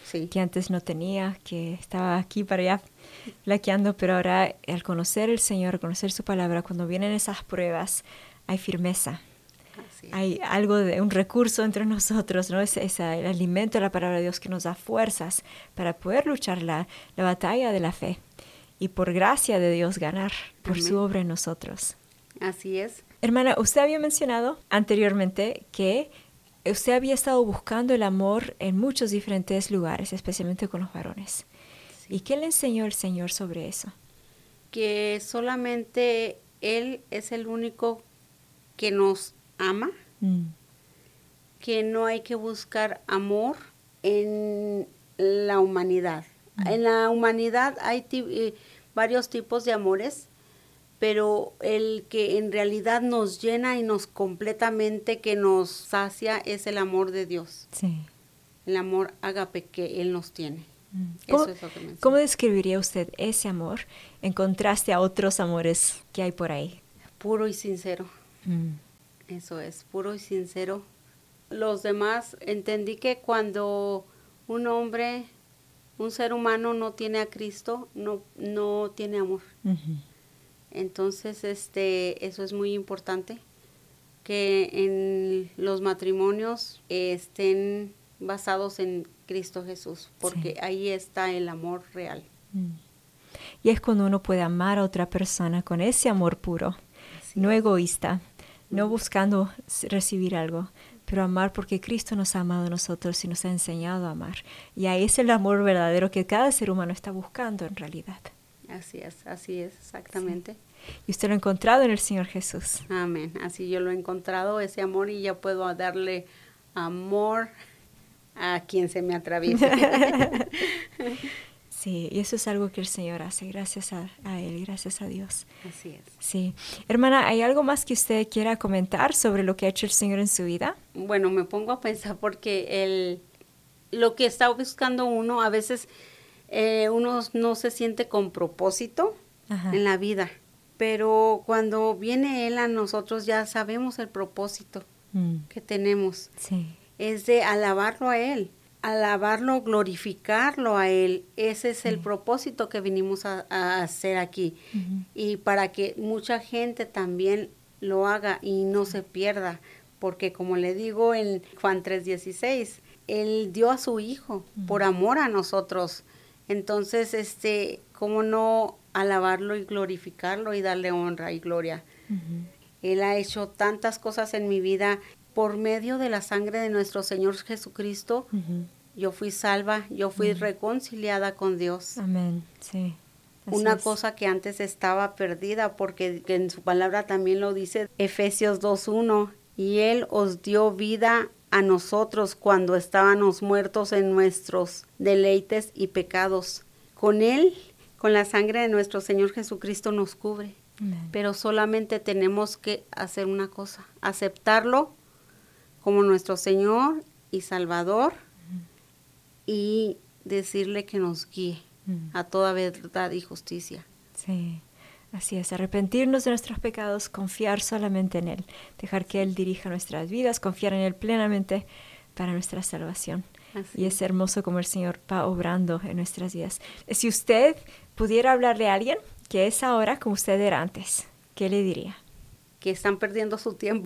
Sí. que antes no tenía, que estaba aquí para allá flaqueando, pero ahora al conocer el Señor, conocer su palabra, cuando vienen esas pruebas, hay firmeza. Así es. Hay algo de un recurso entre nosotros, ¿no? Es el alimento de la palabra de Dios que nos da fuerzas para poder luchar la batalla de la fe y por gracia de Dios ganar por Amén. su obra en nosotros. Así es. Hermana, usted había mencionado anteriormente que usted había estado buscando el amor en muchos diferentes lugares, especialmente con los varones. Sí. ¿Y qué le enseñó el Señor sobre eso? Que solamente Él es el único que nos ama, que no hay que buscar amor en la humanidad. En la humanidad hay varios tipos de amores, pero el que en realidad nos llena y nos completamente, que nos sacia, es el amor de Dios. Sí. El amor ágape que Él nos tiene. ¿Cómo, Eso es lo que me enseña. ¿Cómo describiría usted ese amor en contraste a otros amores que hay por ahí? Puro y sincero. Eso es, puro y sincero. Los demás, entendí que cuando un hombre, un ser humano no tiene a Cristo, no tiene amor. Entonces, eso es muy importante, que en los matrimonios estén basados en Cristo Jesús, porque sí, ahí está el amor real. Y es cuando uno puede amar a otra persona con ese amor puro, Así no es. egoísta, no buscando recibir algo, pero amar porque Cristo nos ha amado a nosotros y nos ha enseñado a amar. Y ahí es el amor verdadero que cada ser humano está buscando en realidad. Así es, exactamente. Sí. Y usted lo ha encontrado en el Señor Jesús. Amén. Así yo lo he encontrado, ese amor, y ya puedo darle amor a quien se me atraviese. Sí, y eso es algo que el Señor hace, gracias a Él, gracias a Dios. Así es. Sí. Hermana, ¿hay algo más que usted quiera comentar sobre lo que ha hecho el Señor en su vida? Bueno, me pongo a pensar porque lo que está buscando uno, a veces uno no se siente con propósito en la vida, pero cuando viene Él a nosotros ya sabemos el propósito que tenemos. Sí. Es de alabarlo a Él, alabarlo, glorificarlo a Él. Ese es el propósito que vinimos a hacer aquí. Y para que mucha gente también lo haga y no se pierda, porque como le digo en Juan 3:16, Él dio a su Hijo por amor a nosotros. Entonces, ¿cómo no alabarlo y glorificarlo y darle honra y gloria? Él ha hecho tantas cosas en mi vida. Por medio de la sangre de nuestro Señor Jesucristo, yo fui salva, yo fui reconciliada con Dios. Amén, sí. Así Una es. cosa que antes estaba perdida, porque en su palabra también lo dice, Efesios 2:1, y Él os dio vida a nosotros cuando estábamos muertos en nuestros deleites y pecados. Con Él, con la sangre de nuestro Señor Jesucristo nos cubre. Amén. Pero solamente tenemos que hacer una cosa, aceptarlo como nuestro Señor y Salvador y decirle que nos guíe a toda verdad y justicia. Sí, así es, arrepentirnos de nuestros pecados, confiar solamente en Él, dejar que Él dirija nuestras vidas, confiar en Él plenamente para nuestra salvación. Así Y es hermoso como el Señor va obrando en nuestras vidas. Si usted pudiera hablarle a alguien que es ahora como usted era antes, ¿qué le diría? Que están perdiendo su tiempo,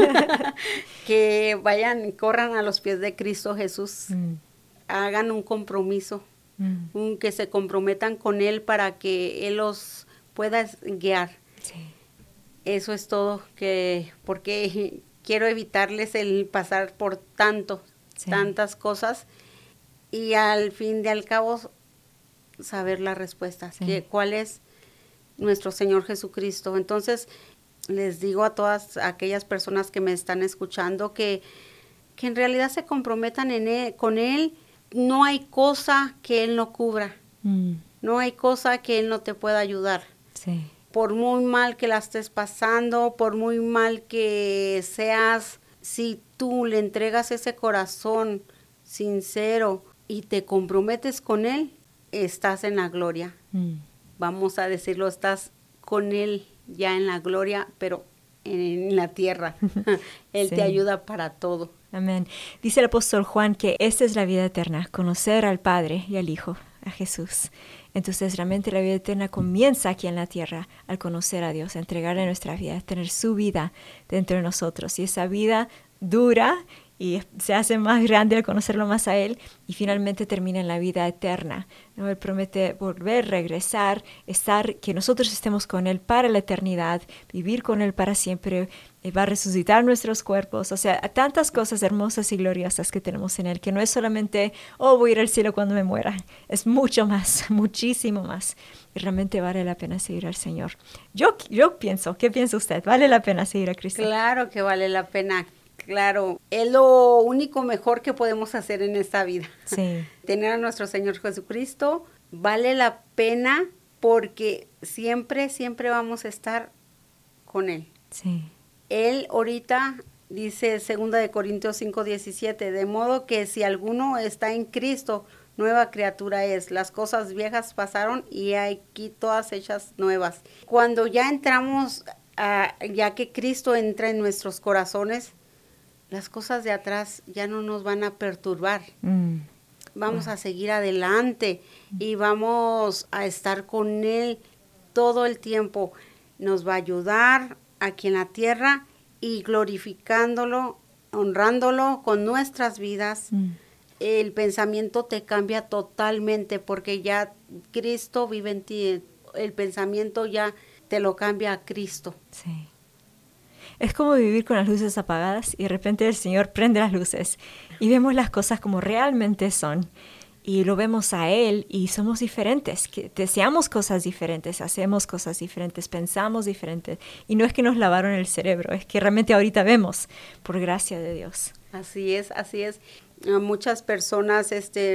que vayan, corran a los pies de Cristo Jesús, hagan un compromiso, que se comprometan con Él para que Él los pueda guiar. Sí. Eso es todo, porque quiero evitarles el pasar por tantas cosas y al fin y al cabo saber la respuesta, cuál es nuestro Señor Jesucristo. Entonces, les digo a todas aquellas personas que me están escuchando que en realidad se comprometan con Él. No hay cosa que Él no cubra. No hay cosa que Él no te pueda ayudar. Sí. Por muy mal que la estés pasando, por muy mal que seas, si tú le entregas ese corazón sincero y te comprometes con Él, estás en la gloria. Vamos a decirlo, estás con Él ya en la gloria, pero en la tierra. Él te ayuda para todo. Amén. Dice el apóstol Juan que esta es la vida eterna, conocer al Padre y al Hijo, a Jesús. Entonces realmente la vida eterna comienza aquí en la tierra al conocer a Dios, a entregarle nuestra vida, a tener su vida dentro de nosotros. Y esa vida dura y se hace más grande al conocerlo más a Él y finalmente termina en la vida eterna, ¿no? Él promete volver, regresar, que nosotros estemos con Él para la eternidad, vivir con Él para siempre. Va a resucitar nuestros cuerpos, o sea, tantas cosas hermosas y gloriosas que tenemos en Él, que no es solamente, voy a ir al cielo cuando me muera, es mucho más, muchísimo más, y realmente vale la pena seguir al Señor. Yo pienso, ¿qué piensa usted? ¿Vale la pena seguir a Cristo? Claro que vale la pena, claro, es lo único mejor que podemos hacer en esta vida. Sí. Tener a nuestro Señor Jesucristo vale la pena porque siempre, siempre vamos a estar con Él. Sí. Él ahorita dice 2 de Corintios 5:17, de modo que si alguno está en Cristo, nueva criatura es. Las cosas viejas pasaron y aquí todas hechas nuevas. Cuando ya entramos, ya que Cristo entra en nuestros corazones, las cosas de atrás ya no nos van a perturbar. Vamos a seguir adelante y vamos a estar con Él todo el tiempo. Nos va a ayudar aquí en la tierra y glorificándolo, honrándolo con nuestras vidas. El pensamiento te cambia totalmente porque ya Cristo vive en ti. El pensamiento ya te lo cambia a Cristo. Sí. Es como vivir con las luces apagadas y de repente el Señor prende las luces y vemos las cosas como realmente son. Y lo vemos a Él y somos diferentes, que deseamos cosas diferentes, hacemos cosas diferentes, pensamos diferentes. Y no es que nos lavaron el cerebro, es que realmente ahorita vemos, por gracia de Dios. Así es, así es. Muchas personas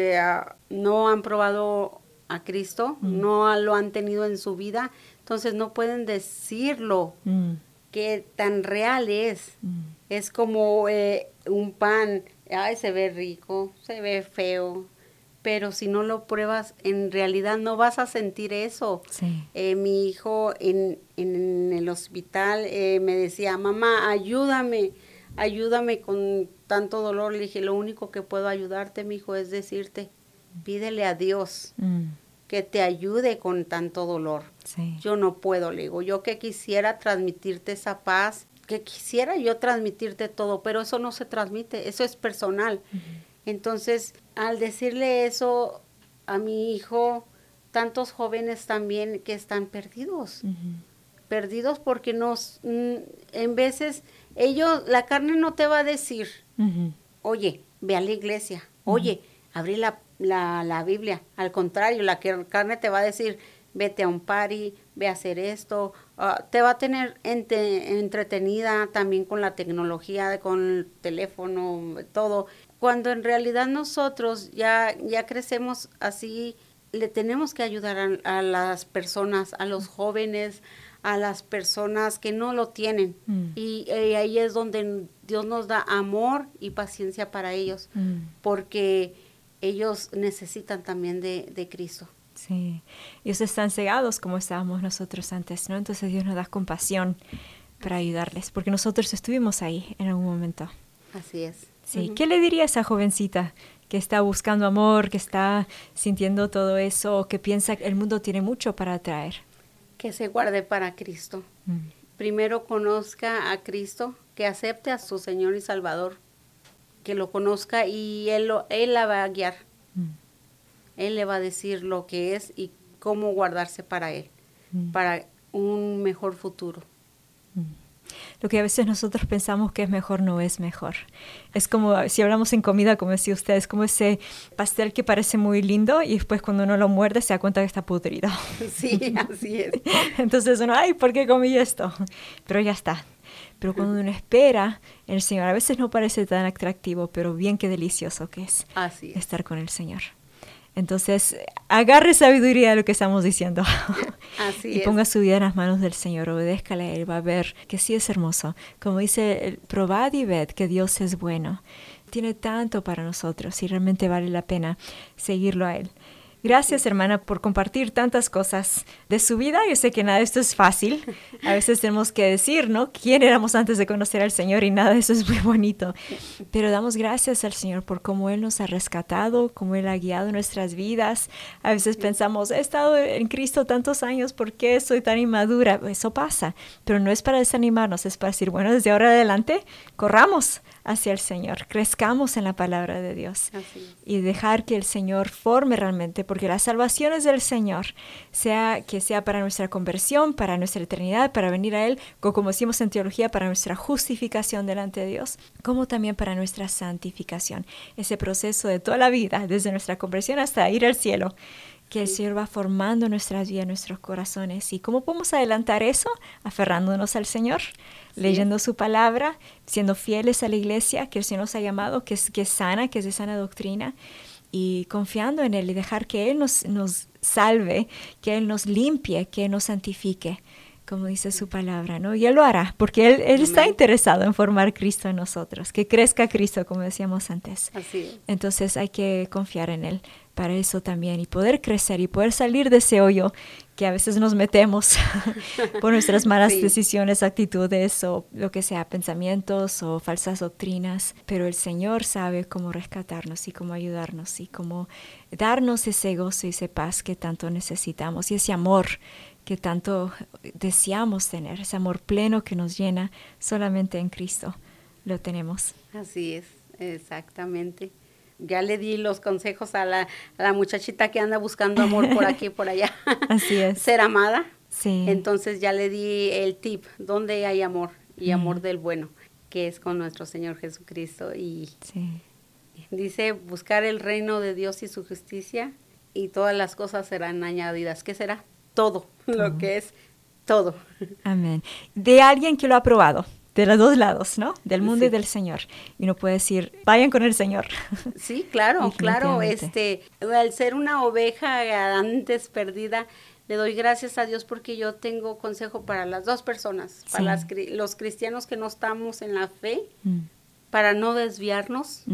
no han probado a Cristo, no lo han tenido en su vida, entonces no pueden decirlo, qué tan real es. Es como un pan, se ve rico, se ve feo, pero si no lo pruebas, en realidad no vas a sentir eso. Sí. Mi hijo en el hospital me decía, mamá, ayúdame con tanto dolor. Le dije, lo único que puedo ayudarte, mi hijo, es decirte, pídele a Dios que te ayude con tanto dolor. Sí. Yo no puedo, le digo, yo que quisiera transmitirte esa paz, que quisiera yo transmitirte todo, pero eso no se transmite, eso es personal. Entonces, al decirle eso a mi hijo, tantos jóvenes también que están perdidos, perdidos porque en veces ellos, la carne no te va a decir, oye, ve a la iglesia, oye, abre la Biblia. Al contrario, la carne te va a decir, vete a un party, ve a hacer esto, te va a tener entretenida también con la tecnología, con el teléfono, todo. Cuando en realidad nosotros ya crecemos así, le tenemos que ayudar a las personas, a los jóvenes, a las personas que no lo tienen. Y ahí es donde Dios nos da amor y paciencia para ellos, porque ellos necesitan también de Cristo. Sí, ellos están cegados como estábamos nosotros antes, ¿no? Entonces Dios nos da compasión para ayudarles, porque nosotros estuvimos ahí en algún momento. Así es. Sí, ¿qué le diría a esa jovencita que está buscando amor, que está sintiendo todo eso, que piensa que el mundo tiene mucho para atraer? Que se guarde para Cristo. Primero conozca a Cristo, que acepte a su Señor y Salvador, que lo conozca y Él la va a guiar. Él le va a decir lo que es y cómo guardarse para Él, para un mejor futuro. Lo que a veces nosotros pensamos que es mejor no es mejor. Es como, si hablamos en comida, como decía usted, es como ese pastel que parece muy lindo y después cuando uno lo muerde se da cuenta que está podrido. Sí, así es. Entonces uno, ay, ¿por qué comí esto? Pero ya está. Pero cuando uno espera, el Señor a veces no parece tan atractivo, pero bien que delicioso que es estar con el Señor. Entonces, agarre sabiduría de lo que estamos diciendo. Así y ponga su vida en las manos del Señor, obedézcale a Él, va a ver que sí es hermoso. Como dice, probad y ved que Dios es bueno. Tiene tanto para nosotros y realmente vale la pena seguirlo a Él. Gracias, hermana, por compartir tantas cosas de su vida. Yo sé que nada de esto es fácil. A veces tenemos que decir, ¿no? ¿Quién éramos antes de conocer al Señor? Y nada de eso es muy bonito. Pero damos gracias al Señor por cómo Él nos ha rescatado, cómo Él ha guiado nuestras vidas. A veces pensamos, he estado en Cristo tantos años, ¿por qué soy tan inmadura? Eso pasa, pero no es para desanimarnos, es para decir, bueno, desde ahora adelante, corramos hacia el Señor, crezcamos en la palabra de Dios y dejar que el Señor forme realmente, porque la salvación es del Señor, que sea para nuestra conversión, para nuestra eternidad, para venir a Él, como decimos en teología, para nuestra justificación delante de Dios, como también para nuestra santificación, ese proceso de toda la vida, desde nuestra conversión hasta ir al cielo, que el Señor va formando nuestras vidas, nuestros corazones. ¿Y cómo podemos adelantar eso? Aferrándonos al Señor, leyendo su palabra, siendo fieles a la iglesia que el Señor nos ha llamado, que es sana, que es de sana doctrina, y confiando en Él y dejar que Él nos salve, que Él nos limpie, que Él nos santifique, como dice su palabra, ¿no? Y Él lo hará, porque Él está interesado en formar Cristo en nosotros, que crezca Cristo, como decíamos antes. Así es. Entonces hay que confiar en Él para eso también, y poder crecer y poder salir de ese hoyo que a veces nos metemos por nuestras malas decisiones, actitudes o lo que sea, pensamientos o falsas doctrinas. Pero el Señor sabe cómo rescatarnos y cómo ayudarnos y cómo darnos ese gozo y esa paz que tanto necesitamos y ese amor que tanto deseamos tener, ese amor pleno que nos llena. Solamente en Cristo lo tenemos. Así es, exactamente. Ya le di los consejos a la muchachita que anda buscando amor por aquí y por allá. Así es. Ser amada. Sí. Entonces ya le di el tip, donde hay amor y amor del bueno, que es con nuestro Señor Jesucristo. Y dice, buscar el reino de Dios y su justicia y todas las cosas serán añadidas. ¿Qué será? Todo. Lo que es todo. Amén. De alguien que lo ha probado. De los dos lados, ¿no? Del mundo y del Señor. Y uno puede decir, vayan con el Señor. Sí, claro. Al ser una oveja antes perdida, le doy gracias a Dios porque yo tengo consejo para las dos personas, para los cristianos que no estamos en la fe, para no desviarnos,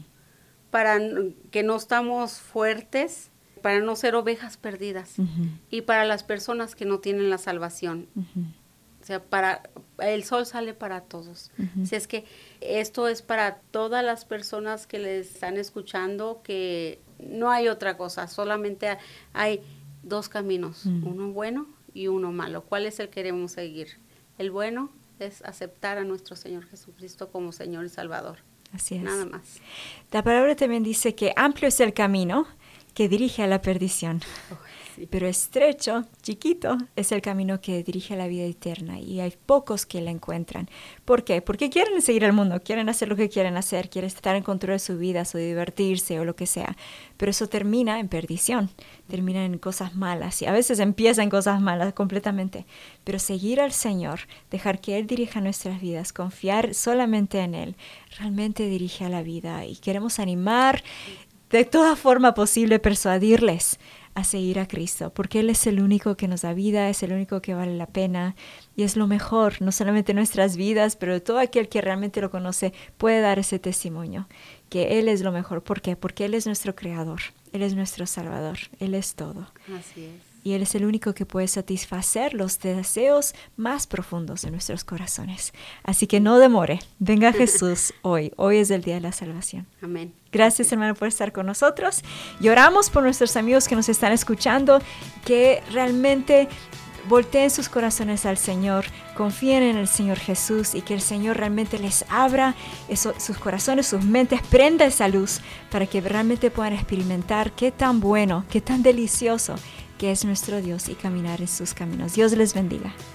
para que no estamos fuertes, para no ser ovejas perdidas, y para las personas que no tienen la salvación. O sea, el sol sale para todos. Así es que esto es para todas las personas que les están escuchando, que no hay otra cosa, solamente hay dos caminos, uno bueno y uno malo. ¿Cuál es el que queremos seguir? El bueno es aceptar a nuestro Señor Jesucristo como Señor y Salvador. Así es. Nada más. La palabra también dice que amplio es el camino que dirige a la perdición. Pero estrecho, chiquito, es el camino que dirige a la vida eterna y hay pocos que la encuentran. ¿Por qué? Porque quieren seguir al mundo, quieren hacer lo que quieren hacer, quieren estar en control de sus vidas o divertirse o lo que sea. Pero eso termina en perdición, termina en cosas malas y a veces empieza en cosas malas completamente. Pero seguir al Señor, dejar que Él dirija nuestras vidas, confiar solamente en Él, realmente dirige a la vida y queremos animar de toda forma posible, persuadirles a seguir a Cristo, porque Él es el único que nos da vida, es el único que vale la pena y es lo mejor, no solamente en nuestras vidas, pero todo aquel que realmente lo conoce puede dar ese testimonio, que Él es lo mejor. ¿Por qué? Porque Él es nuestro Creador, Él es nuestro Salvador, Él es todo. Así es. Y Él es el único que puede satisfacer los deseos más profundos de nuestros corazones. Así que no demore, venga Jesús hoy. Hoy es el día de la salvación. Amén. Gracias, hermano, por estar con nosotros. Y oramos por nuestros amigos que nos están escuchando, que realmente volteen sus corazones al Señor, confíen en el Señor Jesús y que el Señor realmente les abra sus corazones, sus mentes, prenda esa luz para que realmente puedan experimentar qué tan bueno, qué tan delicioso que es nuestro Dios y caminar en sus caminos. Dios les bendiga.